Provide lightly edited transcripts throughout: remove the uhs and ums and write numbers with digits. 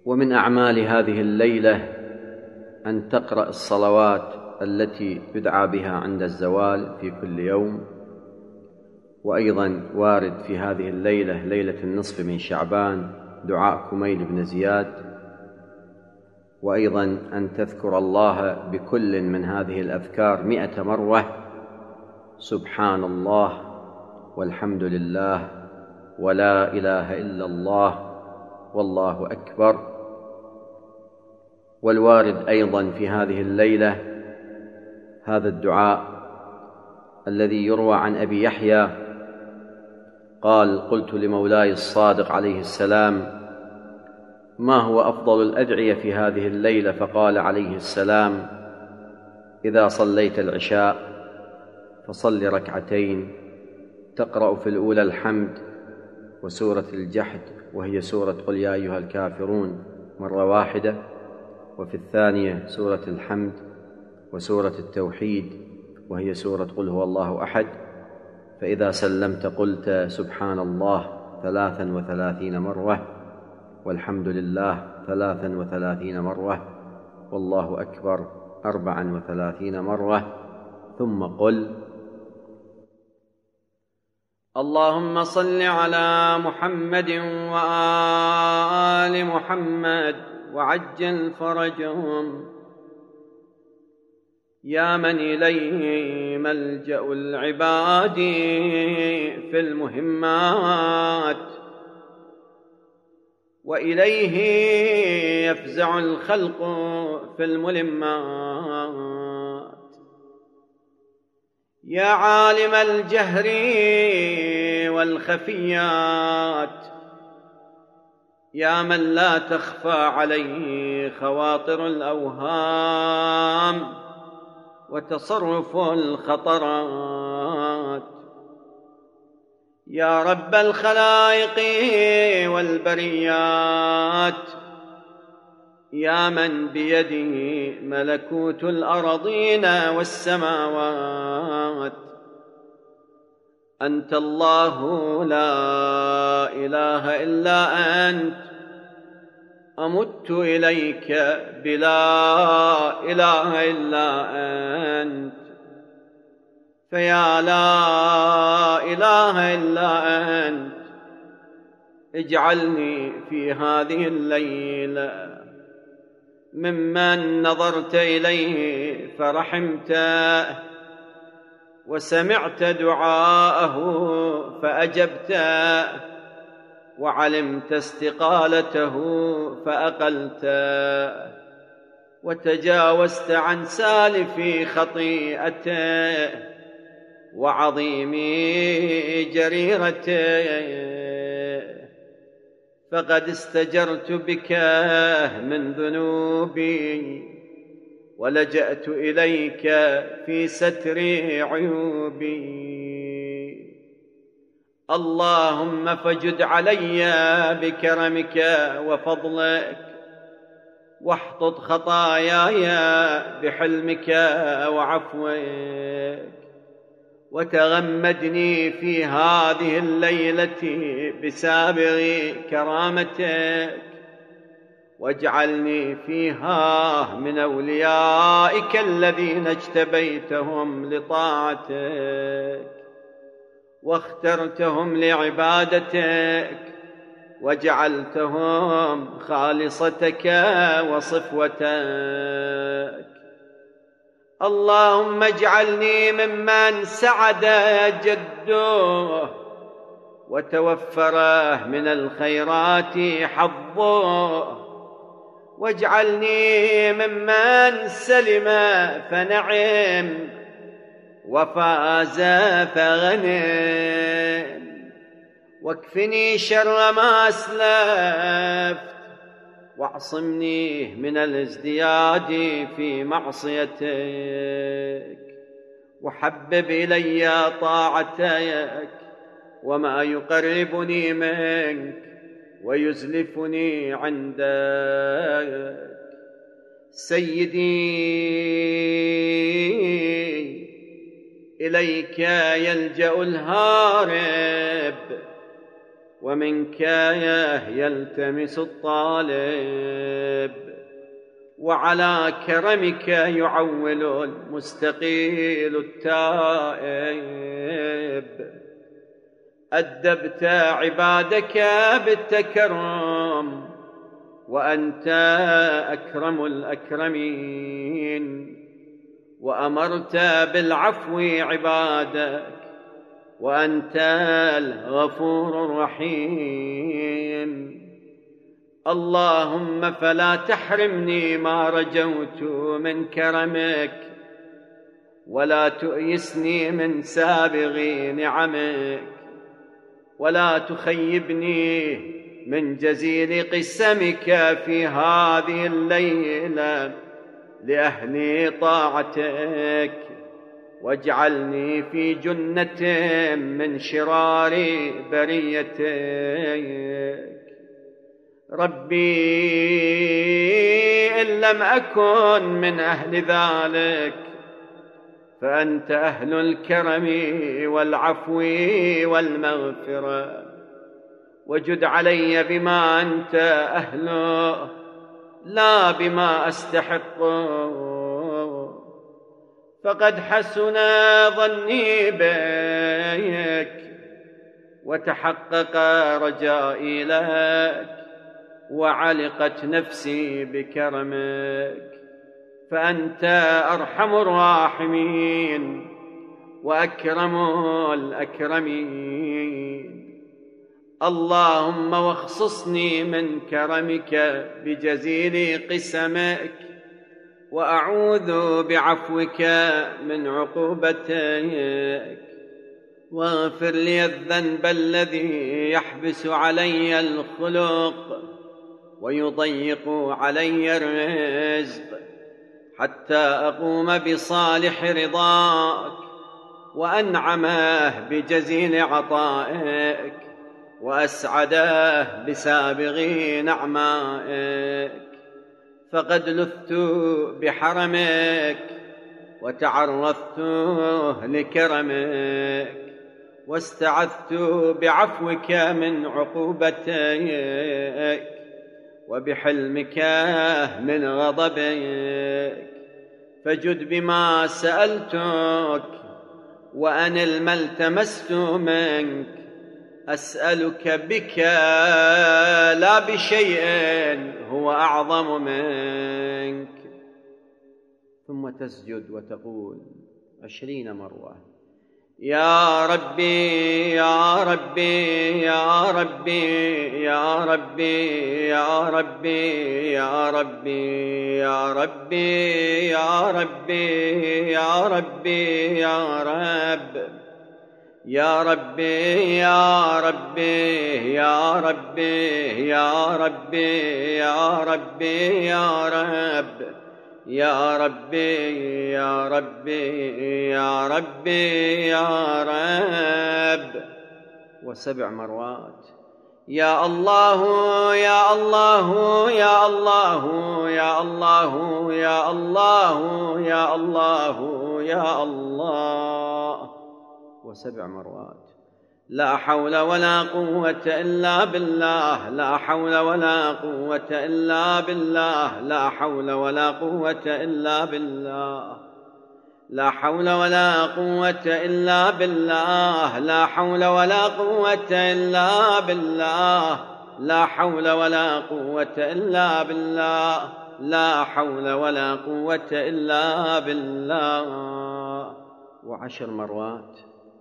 ومن أعمال هذه الليلة أن تقرأ الصلوات التي يدعى بها عند الزوال في كل يوم، وأيضا وارد في هذه الليلة ليلة النصف من شعبان دعاء كميل بن زياد، وأيضا أن تذكر الله بكل من هذه الأذكار 100 مرة: سبحان الله والحمد لله ولا إله إلا الله والله أكبر. والوارد أيضا في هذه الليلة هذا الدعاء الذي يروى عن أبي يحيى قال: قلت لمولاي الصادق عليه السلام: ما هو أفضل الأدعية في هذه الليلة؟ فقال عليه السلام: إذا صليت العشاء فصل ركعتين تقرأ في الأولى الحمد وسورة الجحد وهي سورة قل يا أيها الكافرون مرة واحدة، وفي الثانية سورة الحمد وسورة التوحيد وهي سورة قل هو الله أحد، فإذا سلمت قلت سبحان الله 33 مرة والحمد لله 33 مرة والله أكبر 34 مرة، ثم قل: اللهم صل على محمد وآل محمد وعجل فرجهم، يا من إليه ملجأ العباد في المهمات، وإليه يفزع الخلق في الملمات، يا عالم الجهر والخفيات، يا من لا تخفى عليه خواطر الأوهام وتصرف الخطرات، يا رب الخلائق والبريات، يا من بيده ملكوت الأرضين والسماوات، أنت الله لا إله إلا أنت، أمت إليك بلا إله إلا أنت، فيا لا إله إلا أنت اجعلني في هذه الليلة ممن نظرت إليه فرحمته، وسمعت دعاءه فأجبته، وعلمت استقالته فأقلته، وتجاوزت عن سالف خطيئته وعظيم جريرته، فقد استجرت بك من ذنوبي ولجأت إليك في ستر عيوبي، اللهم فجد علي بكرمك وفضلك، واحطط خطاياي بحلمك وعفوك، وتغمدني في هذه الليلة بسابغ كرامتك، واجعلني فيها من أوليائك الذين اجتبيتهم لطاعتك واخترتهم لعبادتك وجعلتهم خالصتك وصفوتك. اللهم اجعلني ممن سعد جده وتوفره من الخيرات حظه، واجعلني ممن سلم فنعم وفاز فغنم، واكفني شر ما أسلفت، واعصمني من الازدياد في معصيتك، وحبب إلي طاعتك وما يقربني منك ويزلفني عندك. سيدي إليك يلجأ الهارب، ومنك يلتمس الطالب، وعلى كرمك يعول المستقيل التائب. أدبت عبادك بالتكرم وأنت أكرم الأكرمين، وأمرت بالعفو عبادك وأنت الغفور الرحيم. اللهم فلا تحرمني ما رجوت من كرمك، ولا تؤيسني من سابغ نعمك، ولا تخيبني من جزيل قسمك في هذه الليلة لأهل طاعتك، واجعلني في جنة من شرار بريتك. ربي إن لم أكن من أهل ذلك فأنت أهل الكرم والعفو والمغفرة، وجد علي بما أنت أهله لا بما أستحقه، فقد حسن ظني بك وتحقق رجائي لك، وعلقت نفسي بكرمك، فأنت أرحم الراحمين وأكرم الأكرمين. اللهم واخصصني من كرمك بجزيل قسمك، وأعوذ بعفوك من عقوبتك، واغفر لي الذنب الذي يحبس علي الخلق ويضيق علي الرزق، حتى أقوم بصالح رضاك وأنعمه بجزيل عطائك، وأسعده بسابغ نعمائك. فقد لذت بحرمك وتعرضت لكرمك، واستعذت بعفوك من عقوبتك، وبحلمك من غضبك. فجد بما سألتك وأنل ما التمست منك. أسألك بك لا بشيء هو أعظم منك. ثم تسجد وتقول 20 مرة: يا ربي يا ربي يا ربي يا ربي يا ربي يا ربي يا ربي يا ربي يا ربي يا رب يا ربي يا ربي يا ربي يا ربي يا ربي يا رب يا ربي يا ربي يا ربي يا رب. 7 مرات: يا الله يا الله يا الله يا الله يا الله يا الله يا الله. 7 مرات: لا حول ولا قوة إلا بالله، لا حول ولا قوة إلا بالله، لا حول ولا قوة إلا بالله، لا حول ولا قوة إلا بالله، لا حول ولا قوة إلا بالله، لا حول ولا قوة إلا بالله، لا حول ولا قوة إلا بالله. 10 مرات: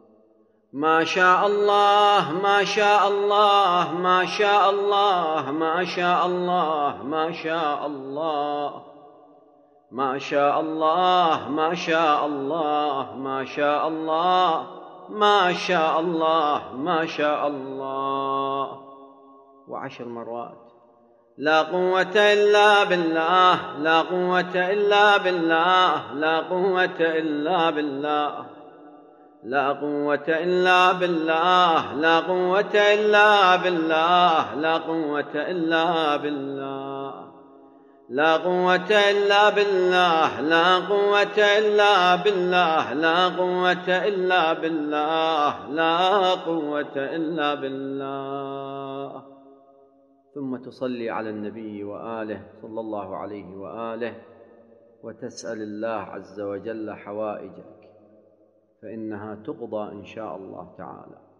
ما شاء الله ما شاء الله ما شاء الله ما شاء الله ما شاء الله ما شاء الله ما شاء الله ما شاء الله ما شاء الله ما شاء الله. 10 مرات: لا قوة إلا بالله، لا قوة إلا بالله، لا قوة إلا بالله، لا قوة إلا بالله، لا قوة إلا بالله، لا قوة إلا بالله، لا قوة إلا بالله، لا قوة إلا بالله، لا قوة إلا بالله، لا قوة إلا بالله. ثم تصلي على النبي وآله صلى الله عليه وآله، وتسأل الله عز وجل حوائجك، فإنها تقضى إن شاء الله تعالى.